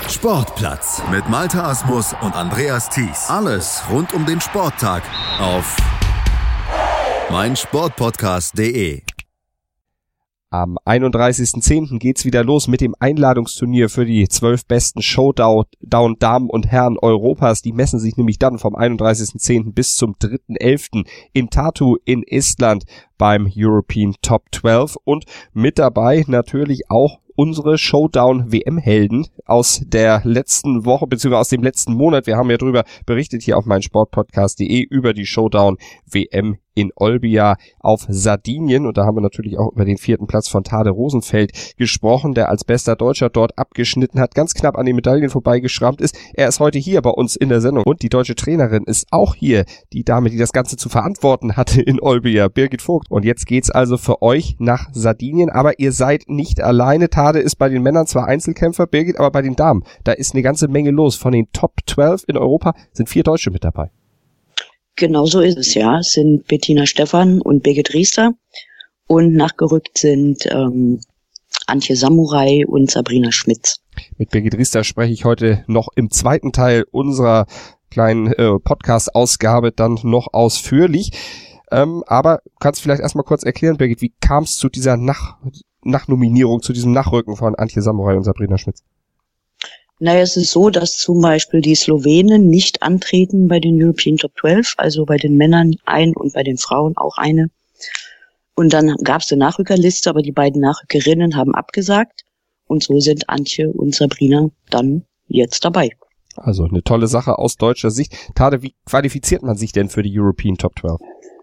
Sportplatz mit Malte Asmus und Andreas Thies. Alles rund um den Sporttag auf meinsportpodcast.de. Am 31.10. geht's wieder los mit dem Einladungsturnier für die 12 besten Showdown-Damen und Herren Europas. Die messen sich nämlich dann vom 31.10. bis zum 3.11. in Tartu in Estland beim European Top 12. Und mit dabei natürlich auch unsere Showdown-WM-Helden aus der letzten Woche, beziehungsweise aus dem letzten Monat. Wir haben ja drüber berichtet hier auf meinsportpodcast.de über die Showdown-WM in Olbia auf Sardinien. Und da haben wir natürlich auch über den 4. Platz von Tade Rosenfeld gesprochen, der als bester Deutscher dort abgeschnitten hat, ganz knapp an den Medaillen vorbeigeschrammt ist. Er ist heute hier bei uns in der Sendung. Und die deutsche Trainerin ist auch hier, die Dame, die das Ganze zu verantworten hatte in Olbia, Birgit Vogt. Und jetzt geht's also für euch nach Sardinien, aber ihr seid nicht alleine. Tade ist bei den Männern zwar Einzelkämpfer, Birgit, aber bei den Damen, da ist eine ganze Menge los. Von den Top 12 in Europa sind 4 Deutsche mit dabei. Genau so ist es, ja. Es sind Bettina Stephan und Birgit Riester. Und nachgerückt sind Antje Samurai und Sabrina Schmitz. Mit Birgit Riester spreche ich heute noch im zweiten Teil unserer kleinen Podcast-Ausgabe dann noch ausführlich. Aber kannst du vielleicht erstmal kurz erklären, Birgit, wie kam es zu dieser Nachnominierung, zu diesem Nachrücken von Antje Samurai und Sabrina Schmitz? Naja, es ist so, dass zum Beispiel die Slowenen nicht antreten bei den European Top 12, also bei den Männern ein und bei den Frauen auch eine. Und dann gab es eine Nachrückerliste, aber die beiden Nachrückerinnen haben abgesagt. Und so sind Antje und Sabrina dann jetzt dabei. Also eine tolle Sache aus deutscher Sicht. Tade, wie qualifiziert man sich denn für die European Top 12?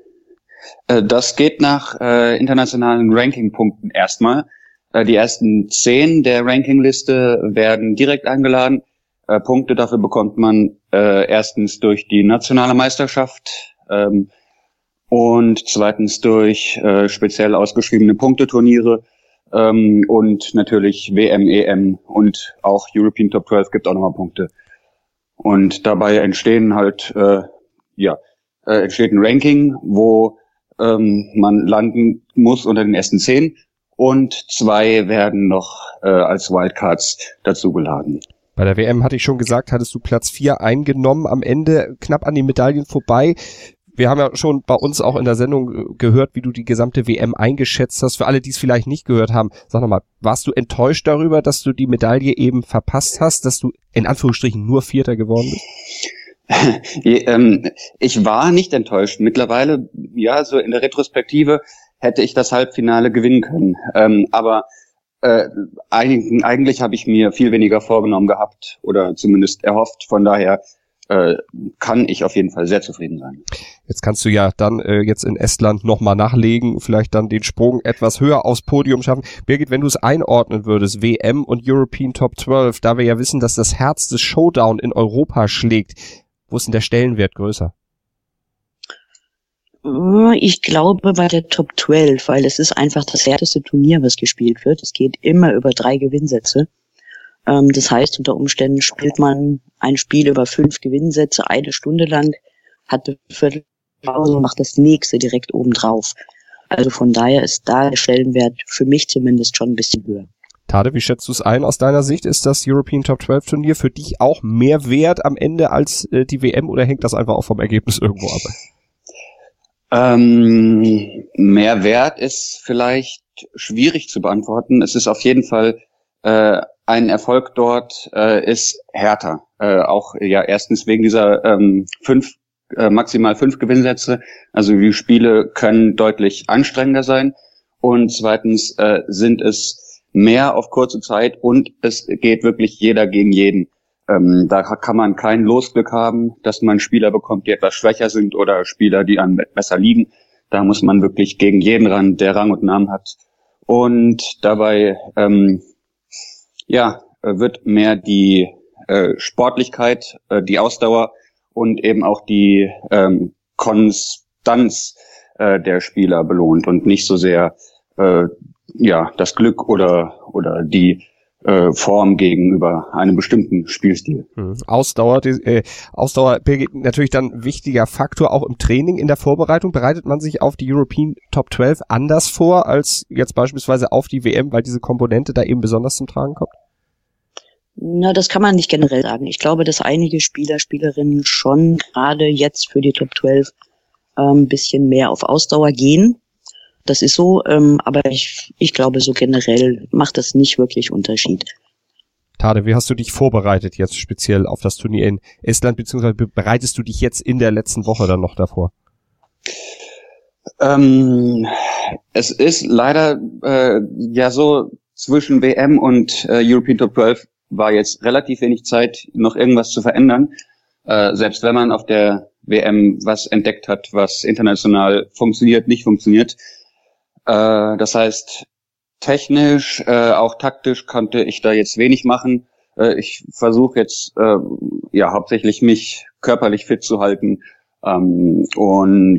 Das geht nach internationalen Rankingpunkten erstmal. Die ersten 10 der Rankingliste werden direkt eingeladen. Punkte dafür bekommt man erstens durch die nationale Meisterschaft und zweitens durch speziell ausgeschriebene Punkteturniere und natürlich WM, EM und auch European Top 12 gibt auch nochmal Punkte. Und dabei entstehen halt entsteht ein Ranking, wo man landen muss unter den ersten 10. Und 2 werden noch als Wildcards dazugeladen. Bei der WM hatte ich schon gesagt, hattest du Platz 4 eingenommen, am Ende knapp an den Medaillen vorbei. Wir haben ja schon bei uns auch in der Sendung gehört, wie du die gesamte WM eingeschätzt hast. Für alle, die es vielleicht nicht gehört haben, sag nochmal, warst du enttäuscht darüber, dass du die Medaille eben verpasst hast, dass du in Anführungsstrichen nur Vierter geworden bist? Ich war nicht enttäuscht. Mittlerweile, ja, so in der Retrospektive hätte ich das Halbfinale gewinnen können. Aber eigentlich habe ich mir viel weniger vorgenommen gehabt oder zumindest erhofft. Von daher kann ich auf jeden Fall sehr zufrieden sein. Jetzt kannst du ja dann jetzt in Estland nochmal nachlegen, vielleicht dann den Sprung etwas höher aufs Podium schaffen. Birgit, wenn du es einordnen würdest, WM und European Top 12, da wir ja wissen, dass das Herz des Showdown in Europa schlägt, wo ist denn der Stellenwert größer? Ich glaube bei der Top 12, weil es ist einfach das härteste Turnier, was gespielt wird. Es geht immer über 3 Gewinnsätze. Das heißt, unter Umständen spielt man ein Spiel über 5 Gewinnsätze, 1 Stunde lang, hat eine Viertelpause und macht das nächste direkt obendrauf. Also von daher ist da der Stellenwert für mich zumindest schon ein bisschen höher. Tade, wie schätzt du es ein aus deiner Sicht? Ist das European Top 12 Turnier für dich auch mehr wert am Ende als die WM oder hängt das einfach auch vom Ergebnis irgendwo ab? Mehr Wert ist vielleicht schwierig zu beantworten. Es ist auf jeden Fall ein Erfolg dort ist härter. Auch ja erstens wegen dieser maximal 5 Gewinnsätze. Also die Spiele können deutlich anstrengender sein. Und zweitens sind es mehr auf kurze Zeit und es geht wirklich jeder gegen jeden. Da kann man kein Losglück haben, dass man Spieler bekommt, die etwas schwächer sind oder Spieler, die einem besser liegen. Da muss man wirklich gegen jeden ran, der Rang und Namen hat. Und dabei wird mehr die Sportlichkeit, die Ausdauer und eben auch die Konstanz der Spieler belohnt und nicht so sehr das Glück oder die Form gegenüber einem bestimmten Spielstil. Ausdauer, Birgit, natürlich dann ein wichtiger Faktor auch im Training, in der Vorbereitung. Bereitet man sich auf die European Top 12 anders vor als jetzt beispielsweise auf die WM, weil diese Komponente da eben besonders zum Tragen kommt? Na, das kann man nicht generell sagen. Ich glaube, dass einige Spieler, Spielerinnen schon gerade jetzt für die Top 12 ein bisschen mehr auf Ausdauer gehen. Das ist so, aber ich glaube, so generell macht das nicht wirklich Unterschied. Tade, wie hast du dich vorbereitet jetzt speziell auf das Turnier in Estland, beziehungsweise bereitest du dich jetzt in der letzten Woche dann noch davor? Es ist leider ja so, zwischen WM und European Top 12 war jetzt relativ wenig Zeit, noch irgendwas zu verändern. Selbst wenn man auf der WM was entdeckt hat, was international funktioniert, nicht funktioniert. Das heißt, technisch, auch taktisch konnte ich da jetzt wenig machen. Ich versuche jetzt ja hauptsächlich mich körperlich fit zu halten und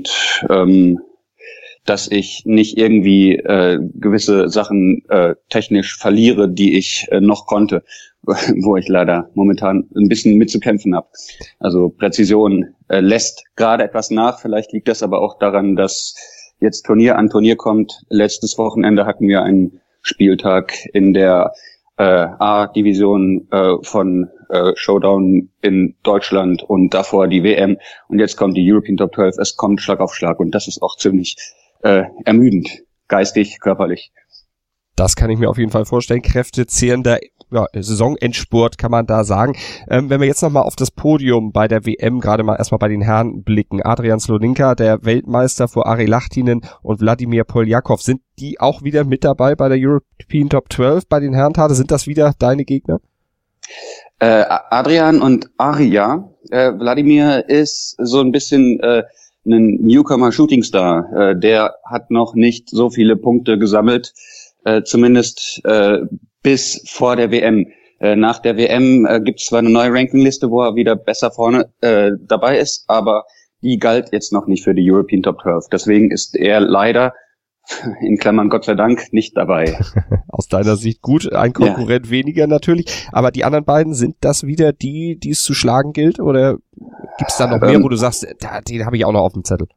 dass ich nicht irgendwie gewisse Sachen technisch verliere, die ich noch konnte, wo ich leider momentan ein bisschen mit zu kämpfen habe. Also Präzision lässt gerade etwas nach. Vielleicht liegt das aber auch daran, dass jetzt Turnier an Turnier kommt. Letztes Wochenende hatten wir einen Spieltag in der A-Division von Showdown in Deutschland und davor die WM. Und jetzt kommt die European Top 12. Es kommt Schlag auf Schlag und das ist auch ziemlich ermüdend, geistig, körperlich. Das kann ich mir auf jeden Fall vorstellen. Kräftezehrender Saisonendspurt kann man da sagen. Wenn wir jetzt nochmal auf das Podium bei der WM, gerade mal erstmal bei den Herren blicken. Adrian Slonimka, der Weltmeister vor Ari Lahtinen und Wladimir Poljakov. Sind die auch wieder mit dabei bei der European Top 12 bei den Herren? Sind das wieder deine Gegner? Adrian und Ari, ja. Wladimir ist so ein bisschen ein Newcomer-Shootingstar. Der hat noch nicht so viele Punkte gesammelt, zumindest bis vor der WM. Nach der WM gibt es zwar eine neue Rankingliste, wo er wieder besser vorne dabei ist, aber die galt jetzt noch nicht für die European Top 12. Deswegen ist er leider, in Klammern Gott sei Dank, nicht dabei. Aus deiner Sicht gut, ein Konkurrent weniger natürlich. Aber die anderen beiden, sind das wieder die es zu schlagen gilt? Oder gibt es da noch mehr, wo du sagst, den habe ich auch noch auf dem Zettel?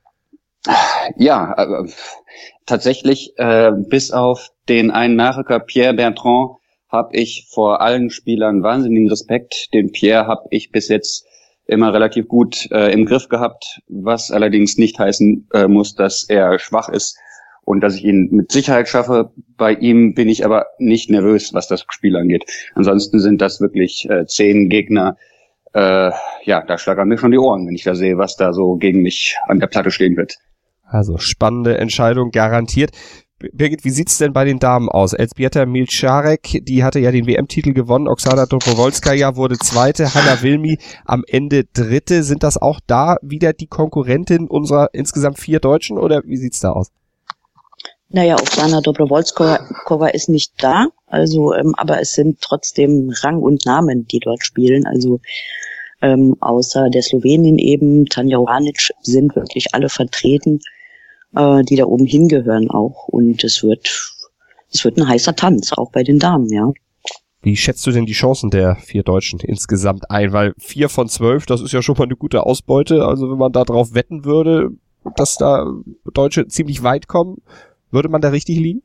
Ja, tatsächlich, bis auf den einen Nachrücker Pierre Bertrand habe ich vor allen Spielern wahnsinnigen Respekt. Den Pierre habe ich bis jetzt immer relativ gut im Griff gehabt, was allerdings nicht heißen muss, dass er schwach ist und dass ich ihn mit Sicherheit schaffe. Bei ihm bin ich aber nicht nervös, was das Spiel angeht. Ansonsten sind das wirklich 10 Gegner. Ja, da schlagern mir schon die Ohren, wenn ich da sehe, was da so gegen mich an der Platte stehen wird. Also spannende Entscheidung garantiert. Birgit, wie sieht's denn bei den Damen aus? Elżbieta Milcharek, die hatte ja den WM-Titel gewonnen. Oksana Dobrowolskaja wurde Zweite. Hanna Wilmi am Ende Dritte. Sind das auch da wieder die Konkurrentin unserer insgesamt 4 Deutschen oder wie sieht's da aus? Naja, Oksana Dobrowolskaja ist nicht da, also aber es sind trotzdem Rang und Namen, die dort spielen. Also außer der Slowenin eben, Tanja Oranic, sind wirklich alle vertreten, die da oben hingehören auch. Und es wird ein heißer Tanz, auch bei den Damen, ja. Wie schätzt du denn die Chancen der 4 Deutschen insgesamt ein? Weil 4 von 12, das ist ja schon mal eine gute Ausbeute. Also wenn man da drauf wetten würde, dass da Deutsche ziemlich weit kommen, würde man da richtig liegen?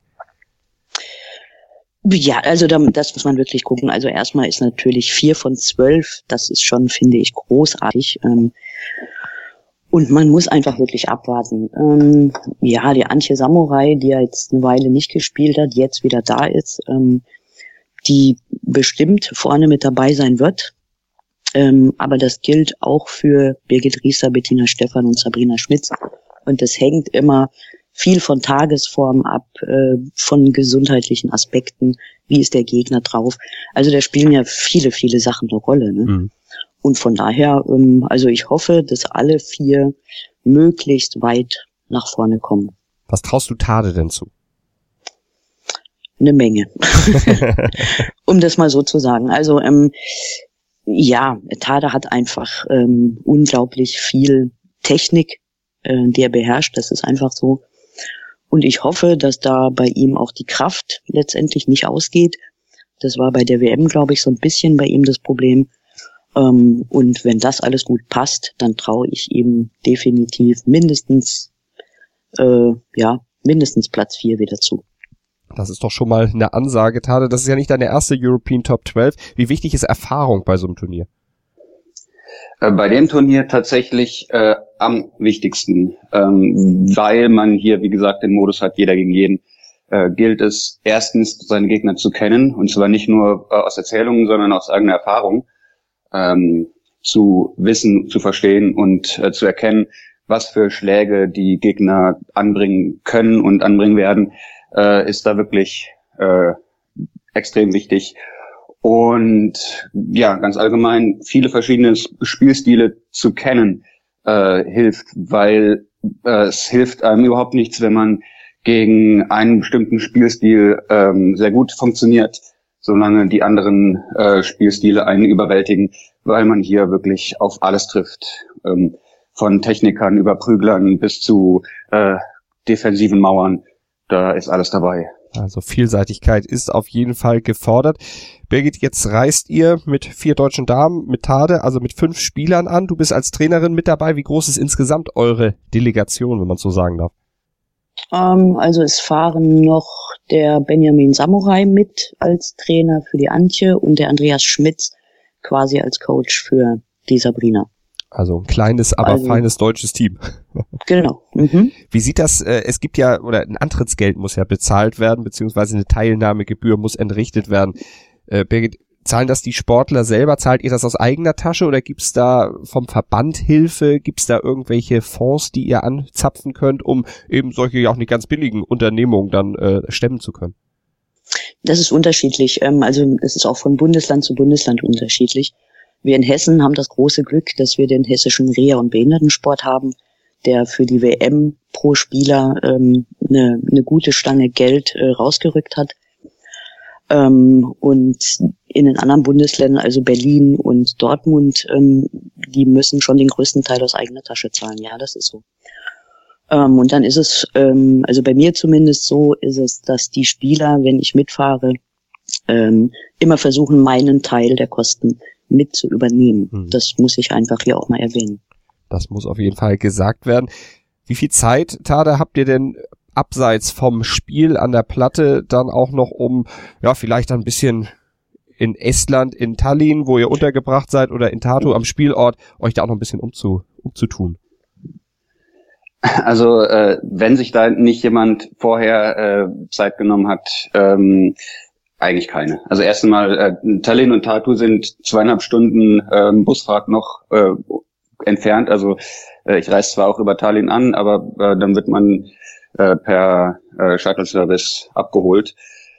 Ja, also das muss man wirklich gucken. Also erstmal ist natürlich 4 von 12, das ist schon, finde ich, großartig. Und man muss einfach wirklich abwarten. Ja, die Antje Samurai, die ja jetzt eine Weile nicht gespielt hat, jetzt wieder da ist, die bestimmt vorne mit dabei sein wird. Aber das gilt auch für Birgit Rieser, Bettina Stephan und Sabrina Schmitz. Und das hängt immer viel von Tagesform ab, von gesundheitlichen Aspekten, wie ist der Gegner drauf. Also da spielen ja viele, viele Sachen eine Rolle. Ne? Mhm. Und von daher, also ich hoffe, dass alle 4 möglichst weit nach vorne kommen. Was traust du Tade denn zu? Eine Menge, um das mal so zu sagen. Also ja, Tade hat einfach unglaublich viel Technik, die er beherrscht. Das ist einfach so. Und ich hoffe, dass da bei ihm auch die Kraft letztendlich nicht ausgeht. Das war bei der WM, glaube ich, so ein bisschen bei ihm das Problem. Und wenn das alles gut passt, dann traue ich ihm definitiv mindestens Platz 4 wieder zu. Das ist doch schon mal eine Ansage, Tade. Das ist ja nicht deine erste European Top 12. Wie wichtig ist Erfahrung bei so einem Turnier? Bei dem Turnier tatsächlich am wichtigsten, weil man hier, wie gesagt, den Modus hat, jeder gegen jeden, gilt es erstens, seine Gegner zu kennen, und zwar nicht nur aus Erzählungen, sondern aus eigener Erfahrung, zu wissen, zu verstehen und zu erkennen, was für Schläge die Gegner anbringen können und anbringen werden, ist da wirklich extrem wichtig. Und ja, ganz allgemein viele verschiedene Spielstile zu kennen hilft, weil es hilft einem überhaupt nichts, wenn man gegen einen bestimmten Spielstil sehr gut funktioniert, solange die anderen Spielstile einen überwältigen, weil man hier wirklich auf alles trifft. Von Technikern über Prüglern bis zu defensiven Mauern, da ist alles dabei. Also Vielseitigkeit ist auf jeden Fall gefordert. Birgit, jetzt reist ihr mit 4 deutschen Damen, mit Tade, also mit 5 Spielern an. Du bist als Trainerin mit dabei. Wie groß ist insgesamt eure Delegation, wenn man so sagen darf? Also es fahren noch der Benjamin Samurai mit als Trainer für die Antje und der Andreas Schmitz quasi als Coach für die Sabrina. Also ein kleines, aber feines deutsches Team. Genau. Mhm. Wie sieht das, es gibt ja, oder ein Antrittsgeld muss ja bezahlt werden, beziehungsweise eine Teilnahmegebühr muss entrichtet werden. Birgit, zahlen das die Sportler selber? Zahlt ihr das aus eigener Tasche oder gibt's da vom Verband Hilfe? Gibt's da irgendwelche Fonds, die ihr anzapfen könnt, um eben solche ja auch nicht ganz billigen Unternehmungen dann stemmen zu können? Das ist unterschiedlich. Also es ist auch von Bundesland zu Bundesland unterschiedlich. Wir in Hessen haben das große Glück, dass wir den hessischen Reha- und Behindertensport haben, der für die WM pro Spieler eine gute Stange Geld rausgerückt hat. Und in den anderen Bundesländern, also Berlin und Dortmund, die müssen schon den größten Teil aus eigener Tasche zahlen. Ja, das ist so. Und dann ist es, also bei mir zumindest so, ist es, dass die Spieler, wenn ich mitfahre, immer versuchen, meinen Teil der Kosten mit zu übernehmen. Das muss ich einfach hier auch mal erwähnen. Das muss auf jeden Fall gesagt werden. Wie viel Zeit, Tade, habt ihr denn abseits vom Spiel an der Platte dann auch noch, um ja vielleicht ein bisschen in Estland, in Tallinn, wo ihr untergebracht seid, oder in Tartu am Spielort, euch da auch noch ein bisschen umzutun? Also wenn sich da nicht jemand vorher Zeit genommen hat, eigentlich keine. Also erst einmal Tallinn und Tartu sind 2,5 Stunden Busfahrt noch entfernt. Also ich reise zwar auch über Tallinn an, aber dann wird man per Shuttle-Service abgeholt.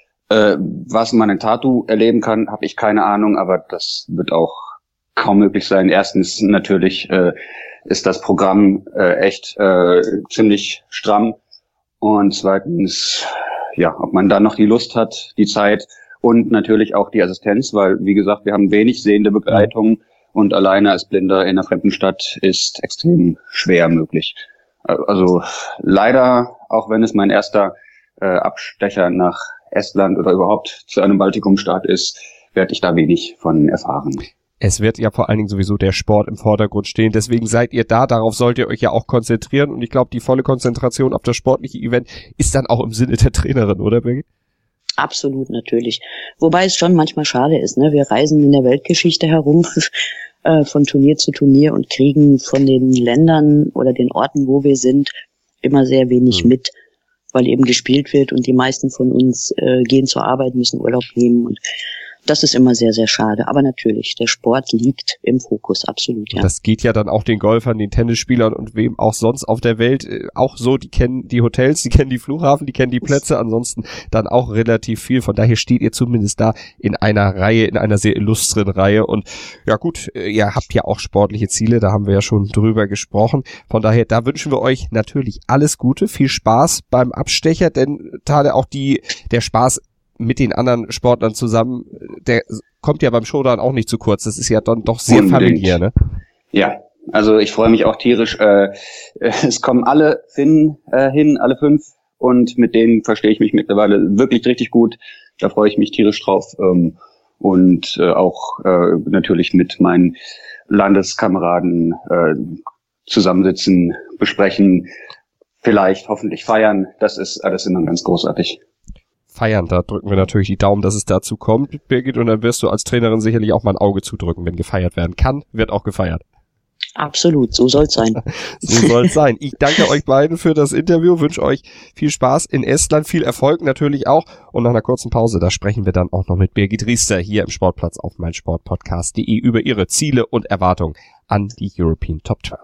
Was man in Tartu erleben kann, habe ich keine Ahnung, aber das wird auch kaum möglich sein. Erstens natürlich ist das Programm echt ziemlich stramm, und zweitens, ja, ob man dann noch die Lust hat, die Zeit und natürlich auch die Assistenz, weil, wie gesagt, wir haben wenig sehende Begleitung und alleine als Blinder in einer fremden Stadt ist extrem schwer möglich. Also leider, auch wenn es mein erster Abstecher nach Estland oder überhaupt zu einem Baltikumstaat ist, werde ich da wenig von erfahren. Es wird ja vor allen Dingen sowieso der Sport im Vordergrund stehen, deswegen seid ihr da, darauf sollt ihr euch ja auch konzentrieren, und ich glaube, die volle Konzentration auf das sportliche Event ist dann auch im Sinne der Trainerin, oder Birgit? Absolut, natürlich. Wobei es schon manchmal schade ist, ne? Wir reisen in der Weltgeschichte herum von Turnier zu Turnier und kriegen von den Ländern oder den Orten, wo wir sind, immer sehr wenig mit, weil eben gespielt wird und die meisten von uns gehen zur Arbeit, müssen Urlaub nehmen, und das ist immer sehr, sehr schade. Aber natürlich, der Sport liegt im Fokus, absolut, ja. Das geht ja dann auch den Golfern, den Tennisspielern und wem auch sonst auf der Welt auch so. Die kennen die Hotels, die kennen die Flughafen, die kennen die Plätze, ansonsten dann auch relativ viel. Von daher steht ihr zumindest da in einer Reihe, in einer sehr illustren Reihe. Und ja gut, ihr habt ja auch sportliche Ziele, da haben wir ja schon drüber gesprochen. Von daher, da wünschen wir euch natürlich alles Gute, viel Spaß beim Abstecher, denn Tade, auch der Spaß mit den anderen Sportlern zusammen, der kommt ja beim Showdown auch nicht zu kurz. Das ist ja dann doch sehr familiär, ne? Ja, also ich freue mich auch tierisch. Es kommen alle Finnen hin, alle 5, und mit denen verstehe ich mich mittlerweile wirklich richtig gut. Da freue ich mich tierisch drauf. Und auch natürlich mit meinen Landeskameraden zusammensitzen, besprechen, vielleicht hoffentlich feiern. Das ist alles immer ganz großartig. feiern. Da drücken wir natürlich die Daumen, dass es dazu kommt, Birgit, und dann wirst du als Trainerin sicherlich auch mal ein Auge zudrücken, wenn gefeiert werden kann, wird auch gefeiert. Absolut, so soll's sein. So soll's sein. Ich danke euch beiden für das Interview, wünsche euch viel Spaß in Estland, viel Erfolg natürlich auch, und nach einer kurzen Pause, da sprechen wir dann auch noch mit Birgit Riester hier im Sportplatz auf meinsportpodcast.de über ihre Ziele und Erwartungen an die European Top 12.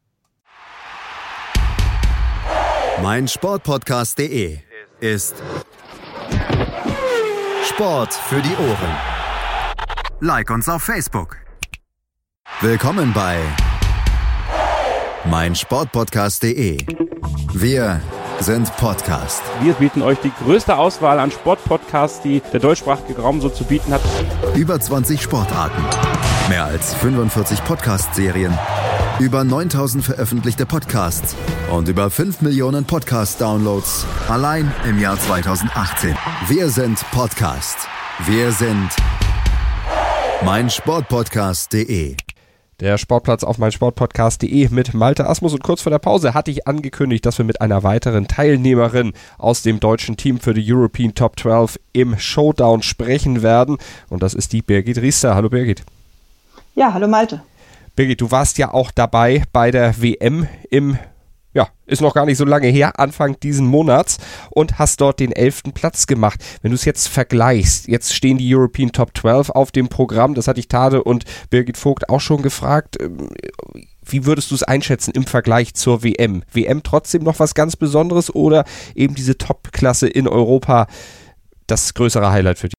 meinsportpodcast.de ist Sport für die Ohren. Like uns auf Facebook. Willkommen bei meinsportpodcast.de. Wir sind Podcast. Wir bieten euch die größte Auswahl an Sportpodcasts, die der deutschsprachige Raum so zu bieten hat. Über 20 Sportarten, mehr als 45 Podcast-Serien, über 9000 veröffentlichte Podcasts und über 5 Millionen Podcast-Downloads allein im Jahr 2018. Wir sind Podcast. Wir sind meinsportpodcast.de. Der Sportplatz auf meinsportpodcast.de mit Malte Asmus, und kurz vor der Pause hatte ich angekündigt, dass wir mit einer weiteren Teilnehmerin aus dem deutschen Team für die European Top 12 im Showdown sprechen werden, und das ist die Birgit Riester. Hallo Birgit. Ja, hallo Malte. Birgit, du warst ja auch dabei bei der WM ist noch gar nicht so lange her, Anfang diesen Monats, und hast dort den 11. Platz gemacht. Wenn du es jetzt vergleichst, jetzt stehen die European Top 12 auf dem Programm, das hatte ich Tade und Birgit Vogt auch schon gefragt. Wie würdest du es einschätzen im Vergleich zur WM? WM trotzdem noch was ganz Besonderes oder eben diese Top-Klasse in Europa das größere Highlight für dich?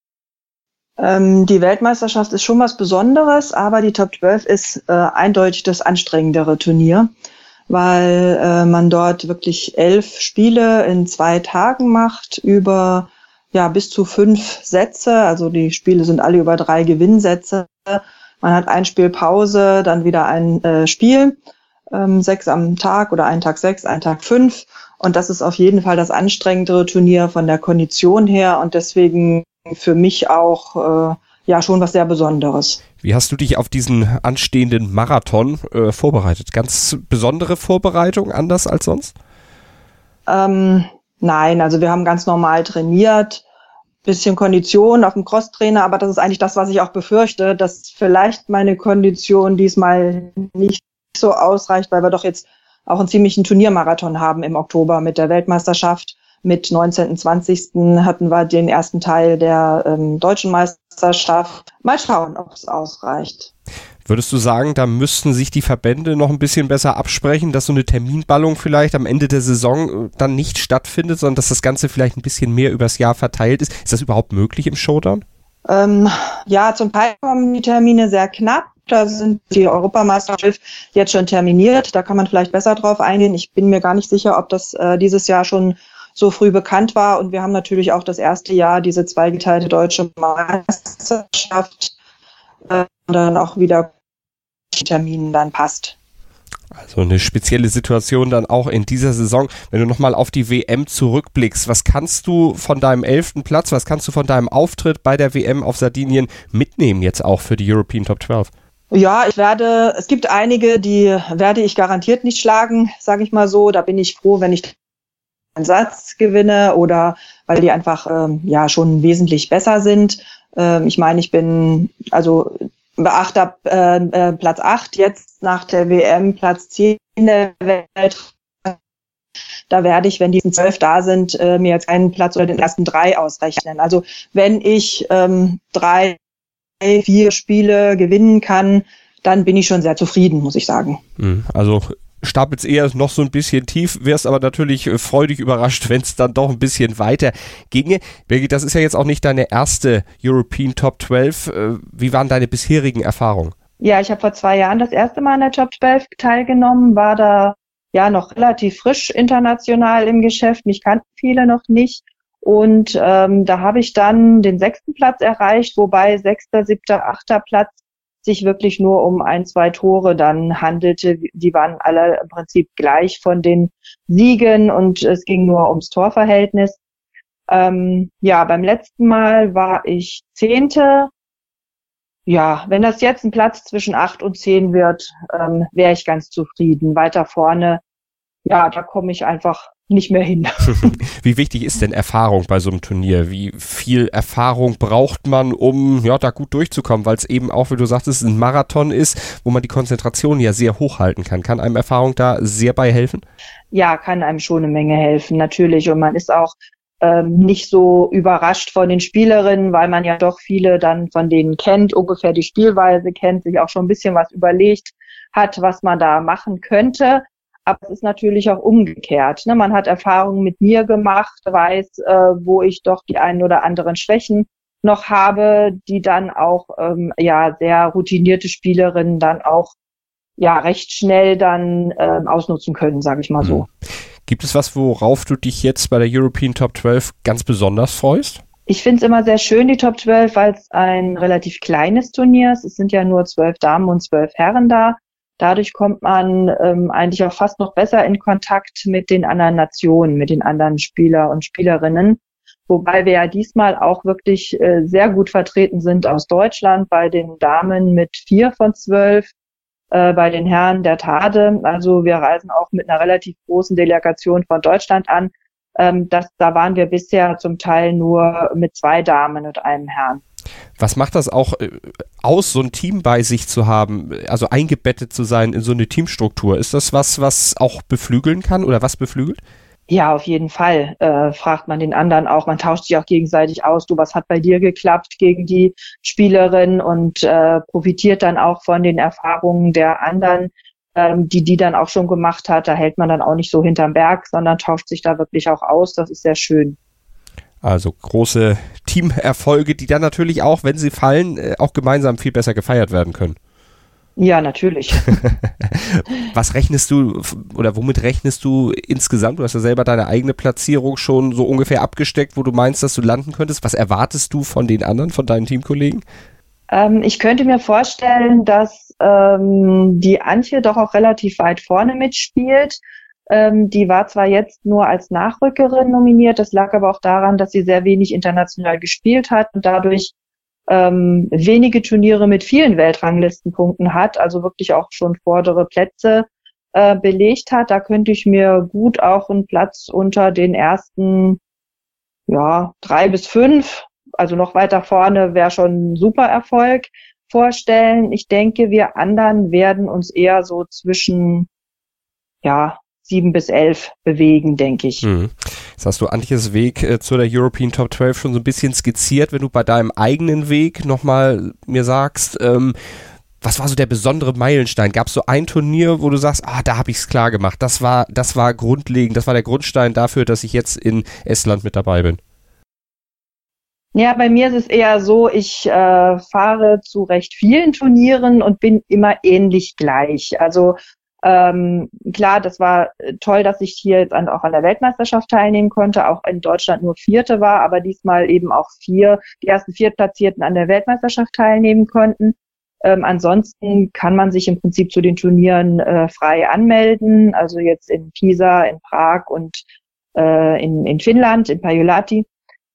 Die Weltmeisterschaft ist schon was Besonderes, aber die Top 12 ist eindeutig das anstrengendere Turnier, weil man dort wirklich 11 Spiele in 2 Tagen macht, über bis zu 5 Sätze. Also die Spiele sind alle über 3 Gewinnsätze. Man hat ein Spiel Pause, dann wieder ein Spiel, 6 am Tag oder einen Tag 6, einen Tag 5. Und das ist auf jeden Fall das anstrengendere Turnier von der Kondition her und deswegen für mich auch schon was sehr Besonderes. Wie hast du dich auf diesen anstehenden Marathon vorbereitet? Ganz besondere Vorbereitung, anders als sonst? Nein, also wir haben ganz normal trainiert, bisschen Kondition auf dem Crosstrainer, aber das ist eigentlich das, was ich auch befürchte, dass vielleicht meine Kondition diesmal nicht so ausreicht, weil wir doch jetzt auch einen ziemlichen Turniermarathon haben im Oktober mit der Weltmeisterschaft. Mit 19. und 20. hatten wir den ersten Teil der deutschen Meisterschaft. Mal schauen, ob es ausreicht. Würdest du sagen, da müssten sich die Verbände noch ein bisschen besser absprechen, dass so eine Terminballung vielleicht am Ende der Saison dann nicht stattfindet, sondern dass das Ganze vielleicht ein bisschen mehr übers Jahr verteilt ist? Ist das überhaupt möglich im Showdown? Zum Teil kommen die Termine sehr knapp. Da sind die Europameisterschaft jetzt schon terminiert. Da kann man vielleicht besser drauf eingehen. Ich bin mir gar nicht sicher, ob das dieses Jahr schon so früh bekannt war. Und wir haben natürlich auch das erste Jahr diese zweigeteilte deutsche Meisterschaft, dann auch wieder Terminen dann passt. Also eine spezielle Situation dann auch in dieser Saison. Wenn du nochmal auf die WM zurückblickst, was kannst du von deinem 11. Platz, was kannst du von deinem Auftritt bei der WM auf Sardinien mitnehmen jetzt auch für die European Top 12? Ja, es gibt einige, die werde ich garantiert nicht schlagen, sage ich mal so. Da bin ich froh, wenn ich einen Satz gewinne oder weil die einfach schon wesentlich besser sind. Ich meine, ich bin Platz 8 jetzt nach der WM, Platz 10 der Welt. Da werde ich, wenn die 12 da sind, mir jetzt einen Platz oder den ersten 3 ausrechnen. Also wenn ich 3, 4 Spiele gewinnen kann, dann bin ich schon sehr zufrieden, muss ich sagen. Also stapelt's eher noch so ein bisschen tief, wärst aber natürlich freudig überrascht, wenn es dann doch ein bisschen weiter ginge. Birgit, das ist ja jetzt auch nicht deine erste European Top 12. Wie waren deine bisherigen Erfahrungen? Ja, ich habe vor 2 Jahren das erste Mal an der Top 12 teilgenommen, war da noch relativ frisch international im Geschäft. Mich kannten viele noch nicht. Und da habe ich dann den 6. Platz erreicht, wobei 6., 7., 8. Platz sich wirklich nur um 1, 2 Tore dann handelte. Die waren alle im Prinzip gleich von den Siegen und es ging nur ums Torverhältnis. Beim letzten Mal war ich 10. Ja, wenn das jetzt ein Platz zwischen 8 und 10 wird, wäre ich ganz zufrieden. Weiter vorne, da komme ich einfach nicht mehr hin. Wie wichtig ist denn Erfahrung bei so einem Turnier? Wie viel Erfahrung braucht man, um da gut durchzukommen? Weil es eben auch, wie du sagtest, ein Marathon ist, wo man die Konzentration ja sehr hoch halten kann. Kann einem Erfahrung da sehr bei helfen? Ja, kann einem schon eine Menge helfen, natürlich. Und man ist auch nicht so überrascht von den Spielerinnen, weil man ja doch viele dann von denen kennt, ungefähr die Spielweise kennt, sich auch schon ein bisschen was überlegt hat, was man da machen könnte. Aber es ist natürlich auch umgekehrt. Ne? Man hat Erfahrungen mit mir gemacht, weiß, wo ich doch die einen oder anderen Schwächen noch habe, die dann auch sehr routinierte Spielerinnen dann auch recht schnell dann ausnutzen können, sage ich mal so. Gibt es was, worauf du dich jetzt bei der European Top 12 ganz besonders freust? Ich finde es immer sehr schön, die Top 12, weil es ein relativ kleines Turnier ist. Es sind ja nur 12 Damen und 12 Herren da. Dadurch kommt man eigentlich auch fast noch besser in Kontakt mit den anderen Nationen, mit den anderen Spieler und Spielerinnen. Wobei wir ja diesmal auch wirklich sehr gut vertreten sind aus Deutschland, bei den Damen mit 4 von 12, bei den Herren der Tade. Also wir reisen auch mit einer relativ großen Delegation von Deutschland an. Da waren wir bisher zum Teil nur mit 2 Damen und einem Herrn. Was macht das auch aus, so ein Team bei sich zu haben, also eingebettet zu sein in so eine Teamstruktur? Ist das was auch beflügeln kann oder was beflügelt? Ja, auf jeden Fall fragt man den anderen auch. Man tauscht sich auch gegenseitig aus. Du, was hat bei dir geklappt gegen die Spielerin und profitiert dann auch von den Erfahrungen der anderen, die dann auch schon gemacht hat. Da hält man dann auch nicht so hinterm Berg, sondern tauscht sich da wirklich auch aus. Das ist sehr schön. Also große Teamerfolge, die dann natürlich auch, wenn sie fallen, auch gemeinsam viel besser gefeiert werden können. Ja, natürlich. Was rechnest du oder womit rechnest du insgesamt? Du hast ja selber deine eigene Platzierung schon so ungefähr abgesteckt, wo du meinst, dass du landen könntest. Was erwartest du von den anderen, von deinen Teamkollegen? Ich könnte mir vorstellen, dass die Antje doch auch relativ weit vorne mitspielt. Die war zwar jetzt nur als Nachrückerin nominiert, das lag aber auch daran, dass sie sehr wenig international gespielt hat und dadurch wenige Turniere mit vielen Weltranglistenpunkten hat, also wirklich auch schon vordere Plätze belegt hat. Da könnte ich mir gut auch einen Platz unter den ersten 3 bis 5, also noch weiter vorne wäre schon ein super Erfolg, vorstellen. Ich denke, wir anderen werden uns eher so zwischen 7 bis 11 bewegen, denke ich. Jetzt hast du Antjes Weg zu der European Top 12 schon so ein bisschen skizziert. Wenn du bei deinem eigenen Weg nochmal mir sagst, was war so der besondere Meilenstein? Gab es so ein Turnier, wo du sagst, da habe ich es klar gemacht. Das war grundlegend, das war der Grundstein dafür, dass ich jetzt in Estland mit dabei bin? Ja, bei mir ist es eher so, ich fahre zu recht vielen Turnieren und bin immer ähnlich gleich. Also klar, das war toll, dass ich hier jetzt auch an der Weltmeisterschaft teilnehmen konnte, auch in Deutschland nur 4. war, aber diesmal eben auch die ersten 4 Platzierten an der Weltmeisterschaft teilnehmen konnten. Ansonsten kann man sich im Prinzip zu den Turnieren frei anmelden, also jetzt in Pisa, in Prag und in Finnland, in Pajulahti.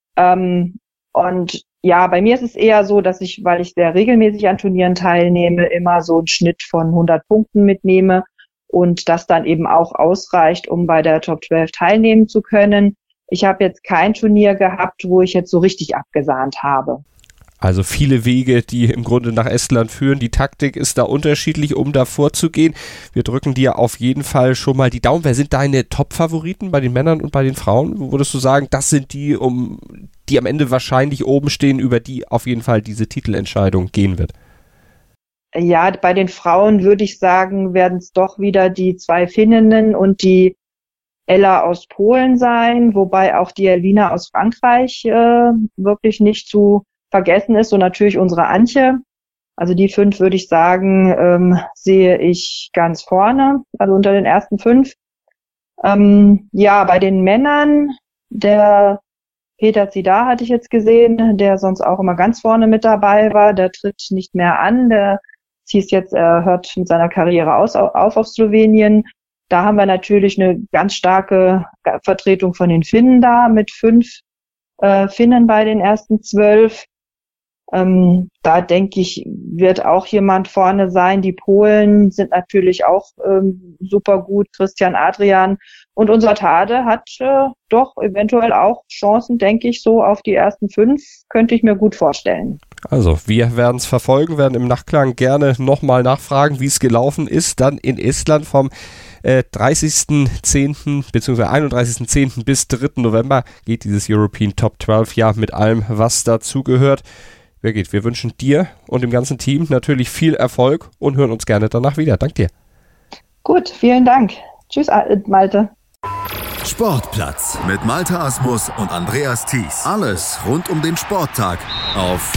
Und ja, bei mir ist es eher so, dass ich, weil ich sehr regelmäßig an Turnieren teilnehme, immer so einen Schnitt von 100 Punkten mitnehme und das dann eben auch ausreicht, um bei der Top 12 teilnehmen zu können. Ich habe jetzt kein Turnier gehabt, wo ich jetzt so richtig abgesahnt habe. Also viele Wege, die im Grunde nach Estland führen. Die Taktik ist da unterschiedlich, um da vorzugehen. Wir drücken dir auf jeden Fall schon mal die Daumen. Wer sind deine Top-Favoriten bei den Männern und bei den Frauen? Wo würdest du sagen, das sind die, die am Ende wahrscheinlich oben stehen, über die auf jeden Fall diese Titelentscheidung gehen wird? Ja, bei den Frauen würde ich sagen, werden es doch wieder die 2 Finninnen und die Ella aus Polen sein, wobei auch die Elvina aus Frankreich wirklich nicht zu vergessen ist und natürlich unsere Antje. Also die 5 würde ich sagen, sehe ich ganz vorne, also unter den ersten 5. Bei den Männern, der Peter Zidar hatte ich jetzt gesehen, der sonst auch immer ganz vorne mit dabei war, der tritt nicht mehr an, der hieß jetzt, er hört mit seiner Karriere auf Slowenien. Da haben wir natürlich eine ganz starke Vertretung von den Finnen da mit 5 Finnen bei den ersten 12. Da denke ich, wird auch jemand vorne sein. Die Polen sind natürlich auch super gut. Christian Adrian und unser Tade hat doch eventuell auch Chancen, denke ich, so auf die ersten 5, könnte ich mir gut vorstellen. Also, wir werden es verfolgen, werden im Nachklang gerne nochmal nachfragen, wie es gelaufen ist. Dann in Estland vom 30.10. bzw. 31.10. bis 3. November geht dieses European Top 12 ja mit allem, was dazugehört. Birgit, wir wünschen dir und dem ganzen Team natürlich viel Erfolg und hören uns gerne danach wieder. Dank dir. Gut, vielen Dank. Tschüss, Malte. Sportplatz mit Malte Asmus und Andreas Thies. Alles rund um den Sporttag auf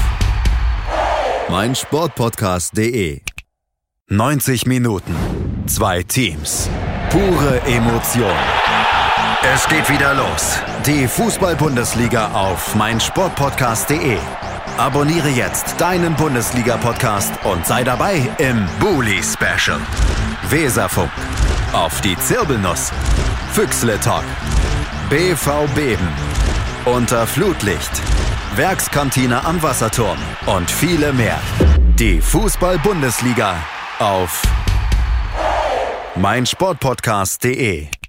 meinsportpodcast.de. 90 Minuten, 2 Teams, pure Emotion. Es geht wieder los. Die Fußball-Bundesliga auf meinsportpodcast.de. Abonniere jetzt deinen Bundesliga-Podcast und sei dabei im Bully-Special. Weserfunk, auf die Zirbelnuss, Füchsle Talk, BV Beben, unter Flutlicht, Werkskantine am Wasserturm und viele mehr. Die Fußball-Bundesliga auf meinsportpodcast.de.